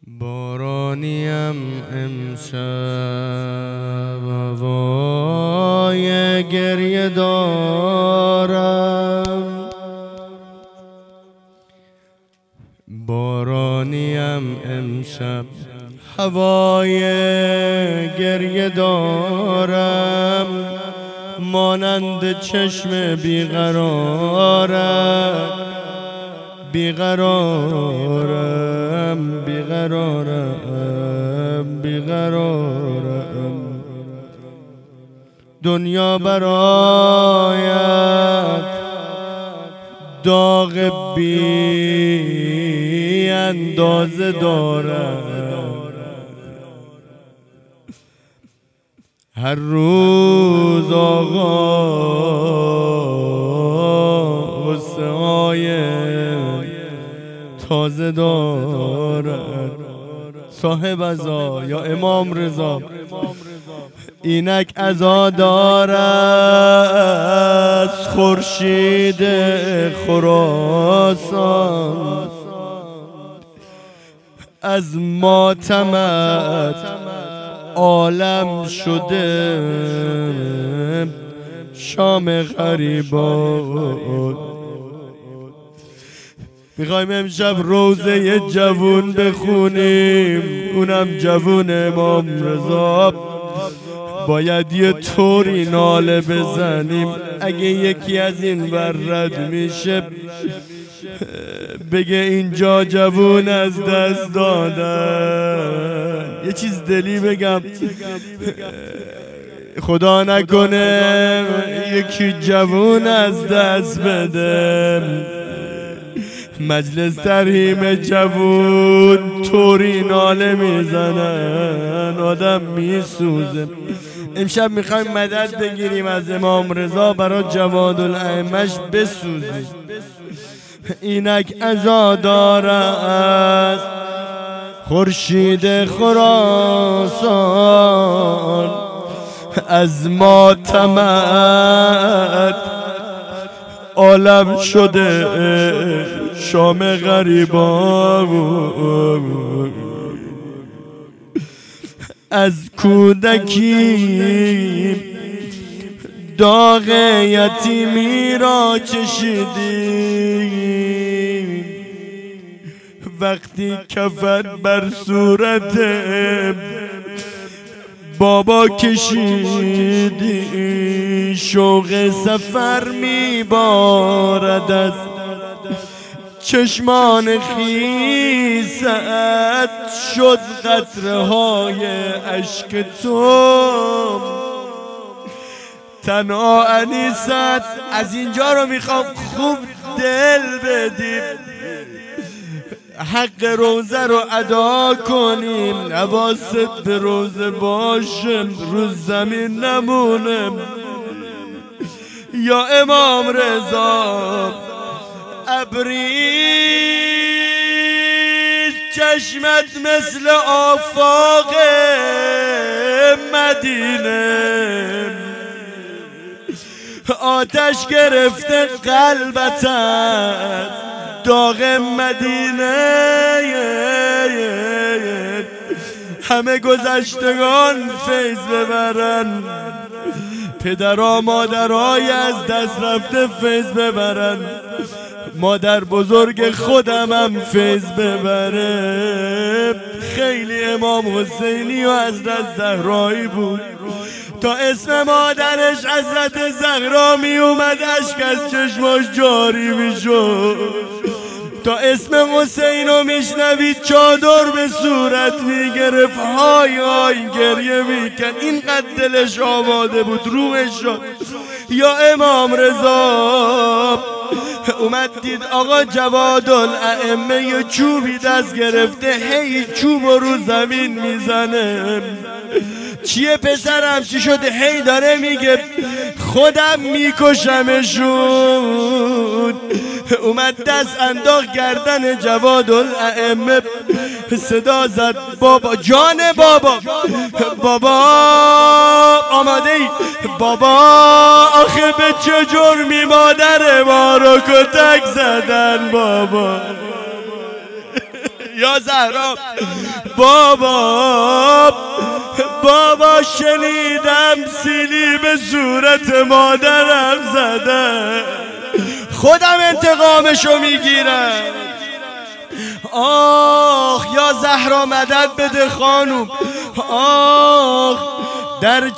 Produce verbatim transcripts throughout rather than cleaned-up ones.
بارانیم امشب هوای گریه دارم، بارانیم امشب هوای گریه دارم، مانند چشم بیقرارم بیقرارم بیقرارم بیقرارم دنیا برایت داغ بی اندازه دارم، هر روز آقا غصه های تازه دارد. صاحب عزا یا امام رضا اینک عزا دارد، خورشید خراسان از ماتمت عالم شده شام غریبان. میخوایم امشب روزه جوون بخونیم، اونم جوون امام رضا. باید یه طوری ناله بزنیم اگه یکی از این ور رد میشه بگه اینجا جوون از دست دادن. یه چیز دلی بگم، خدا نکنه یکی جوون از دست بده. مجلس ترحیم جوون طوری ناله میزنن آدم میسوزه. امشب میخوایم مدد بگیریم از امام رضا برای جوادالائمه‌اش بسوزیم. اینک عزا دارد خورشید خراسان از ماتمت عالم شده شام غریبان. از کودکی داغ یتیمی را چشیدیم، وقتی کفن بر صورت بابا کشیدی شوق سفر میبارد از چشمان خیست، شد قطره های اشک تو تنها انیست. از اینجا رو میخوام خوب دل بدیم، حق روزه رو ادا کنیم، حواست به روزه باشه رو زمین نمونه. یا امام رضا ابریز چشمت مثل آفاق مدینه، آتش گرفته قلبت داغ مدینه. همه گذشتگان فیض ببرن، پدرها مادرهای از دست رفته فیض ببرن، مادر بزرگ خودم هم فیض ببره. خیلی امام حسینی و حضرت زهرایی بود، تا اسم مادرش حضرت زهرا می اومد اشک از چشماش جاری می شد، تا اسم حسین رو میشنوید چادر به صورت میگرفت، های های گریه میکرد، اینقدر دلش آماده بود رومش شد. یا امام رضا اومد دید آقا جوادالائمه یه چوبی دست گرفته هی چوب رو زمین میزنه. چیه پسرم چی شده؟ هی داره میگه خودم میکشمشون. اومد دست انداخت گردن جوادالائمه، صدا زد بابا جان بابا بابا آماده ای بابا، آخه به چه جرمی مادر ما رو کتک زدن بابا. یا زهرا بابا بابا شنیدم سیلی به صورت مادرم زده، خودم انتقامشو میگیرم. آخ یا زهرا مدد بده خانوم، آخ در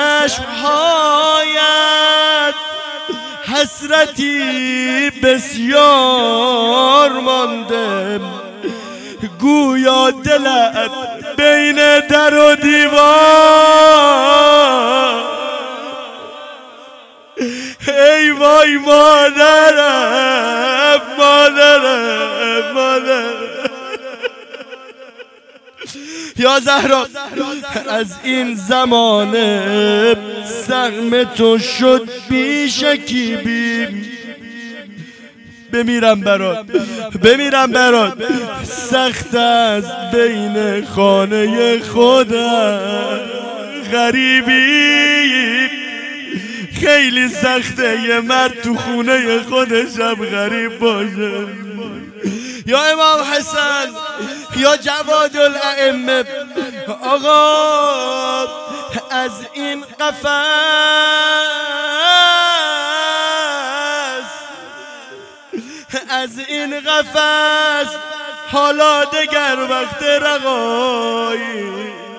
چشمهایت حسرتی بسیار مانده، گویا دلت بین در و دیوار. ای وای مادرم مادرم مادرم. یا زهرا از این زمانه سهم تو شد بیشکیبی، بمیرم برات بمیرم برات. سخت از بین خانه خودم غریبی، خیلی سخته یه مرد تو خونه خودشم غریب باشه. یا امام حسن یا جواد الائمه، آقا از این قفس از این قفس حالا دگر وقت رهایی،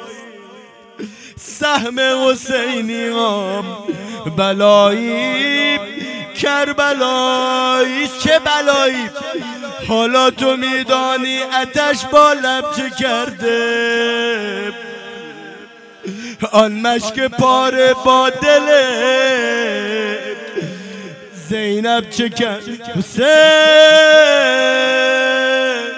سهم حسینی هم بلایی کربلایی. چه بلایی؟ حالا تو میدانی آتش با لب چه کرده، آن مشک پاره با دل زینب چه کرد. حسین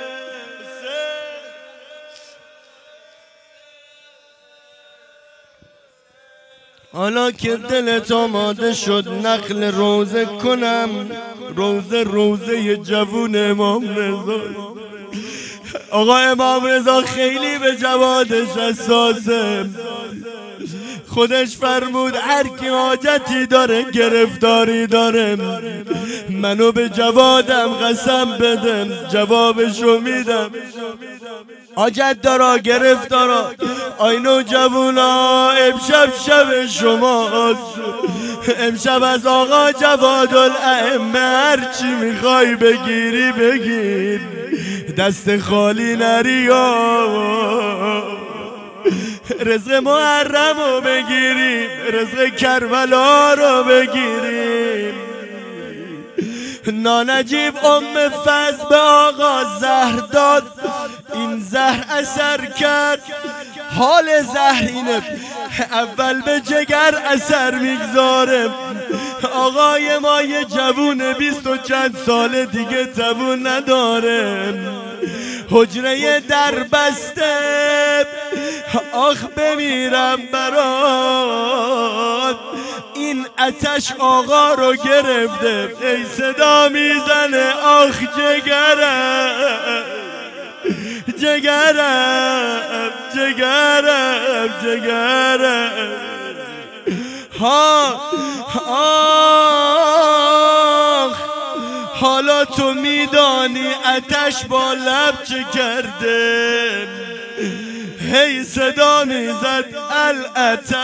حالا که دلت آماده شد نخل روزه کنم، روزه روزه جوون امام رضا. آقا امام رضا خیلی به جوادش حساسه، خودش فرمود هر کی حاجتی داره گرفتاری داره منو به جوادم قسم بدم جوابشو میدم. حاجت دارا گرفتارا آینو جوونا امشب شب شماست، امشب از آقا جواد الائمه هرچی میخوای بگیری بگیر، دست خالی نریا. رزق محرم رو بگیریم، رزق کربلا رو بگیریم. نانجیب ام فضل به آقا زهر داد، این زهر اثر کرد. حال زهر اینه اول به جگر اثر میگذاره. آقای ما یه جوون بیست و چند سال دیگه توون نداره، حجره در بسته. آخ بمیرم برات، این آتش آقا رو گرفته. ای صدا میزنه آخ جگرم جگرم جگرم جگرم. ها آخ حالا تو میدانی آتش با لب چه کرده. هی صدا میزد الاتش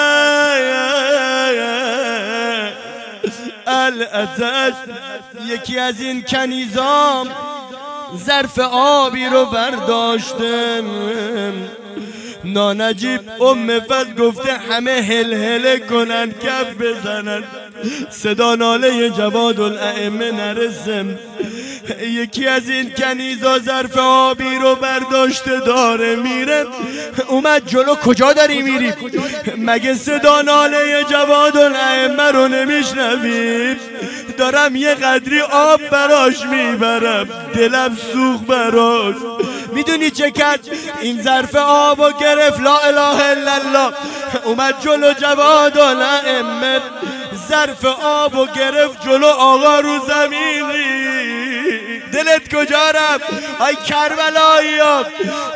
الاتش. یکی از این کنیزام ظرف آبی رو برداشتن، نانجیب ام فضل گفته همه هل هله کنن کف بزنن صدا ناله جواد الائمه نرسم. یکی از این کنیزا ظرف آبی رو برداشته داره میره، اومد جلو. کجا داری میری؟ مگه صدا ناله جواد الائمه رو نمیشنوی؟ دارم یه قدری آب براش میبرم، دلم سوخ براش. میدونی چه کرد؟ این ظرف آبو گرفت، لا اله الا الله، اومد جلو جواد الائمه، ظرف آبو گرفت جلو آقا رو زمین ریخت. دلت کجا رفت؟ ای کربلایی ها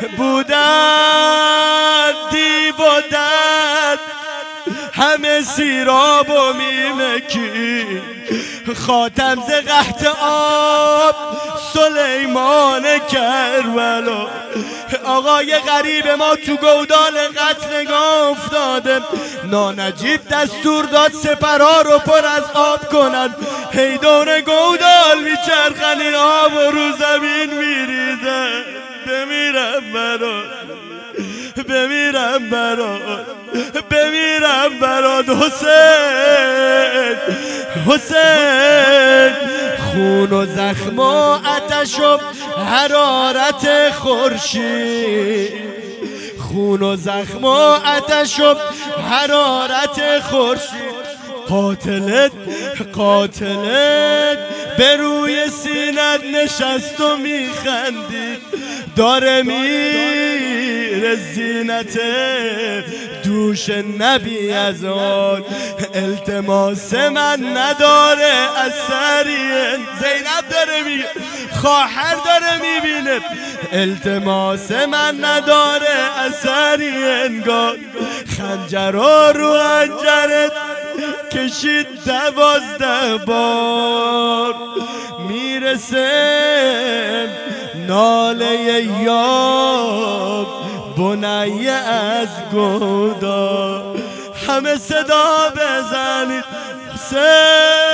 بودن دیو و دد، همه سیراب و میمکی خاتم ز قحط آب سلیمان کربلا. آقای غریب ما تو گودال قتلگاه افتاده، نانجیب دستور داد سپرها رو پر از آب کنن. هی دور گودال میچرخن، این آب رو زمین میریزن. بمیرم برات، بمیرم برات، بمیرم برات حسین، حسین. خون و زخم و آتش و حرارت خورشید، خون و زخم و آتش و حرارت خورشید. قاتلت قاتلت به روی سینت نشست و میخندید، داره میره زینت دوش نبی از آن. التماس من نداره اثری، زینب داره میگه، خواهر داره میبینه، التماس من نداره اثری. انگار خنجر رو انجرت کشید دوازده بار، میرسه ناله یاب بنیه از گودا. همه صدا بزنید حسین.